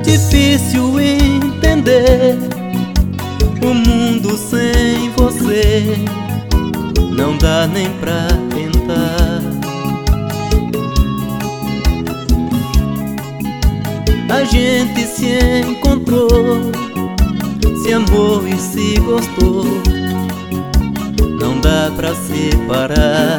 Difícil entender o mundo sem você, não dá nem pra tentar. A gente se encontrou, se amou e se gostou, não dá pra separar.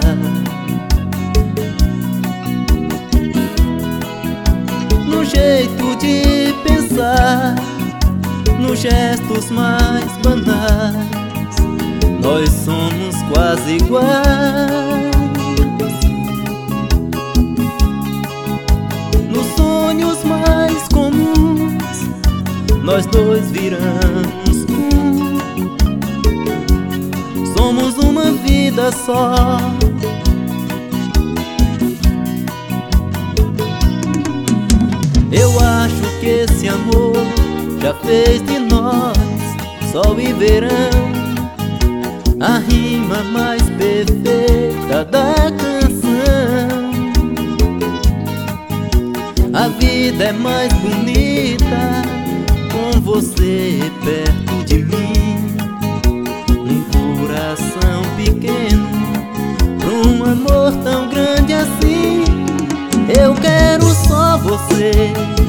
No jeito de pensar, nos gestos mais banais, nós somos quase iguais. Nos sonhos mais comuns, nós dois viramos um. Somos uma vida só. Eu acho que esse amor já fez de nós sol e verão, a rima mais perfeita da canção. A vida é mais bonita com você perto de mim. Um coração pequeno pra um amor tão grande assim. Eu quero só você.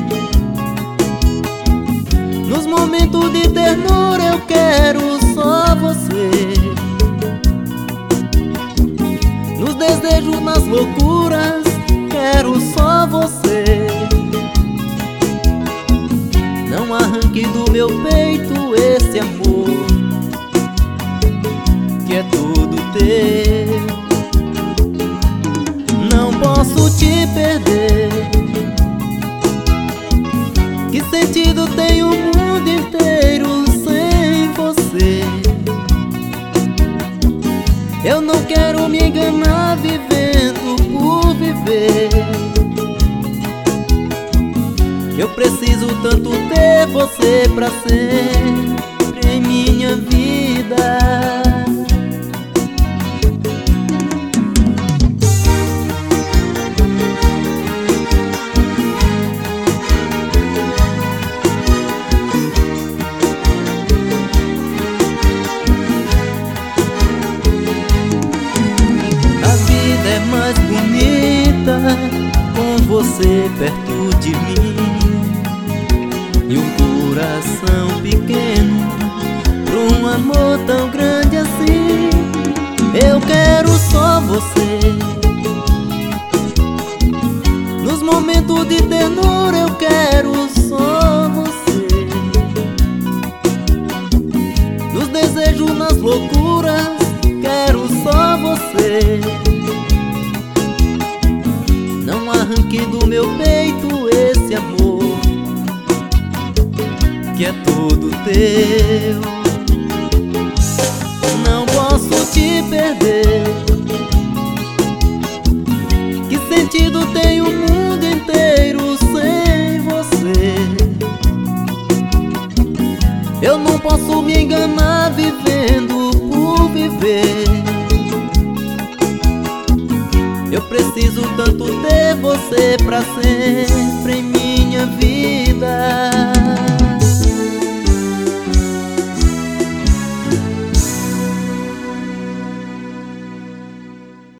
Nos momentos de ternura eu quero só você. Nos desejos, nas loucuras, quero só você. Não arranque do meu peito esse amor que é todo teu. Não posso te perder. Que sentido tem o mundo inteiro sem você? Eu não quero me enganar vivendo por viver. Eu preciso tanto ter você pra sempre em minha vida. É mais bonita com você perto de mim. E um coração pequeno pra um amor tão grande assim. Eu quero só você. Nos momentos de ternura eu quero só você. Nos desejos, nas loucuras, quero só você. Não arranque do meu peito esse amor que é todo teu. Não posso te perder. Que sentido tem o mundo inteiro sem você? Eu não posso me enganar vivendo por viver. Eu preciso tanto ter você pra sempre em minha vida.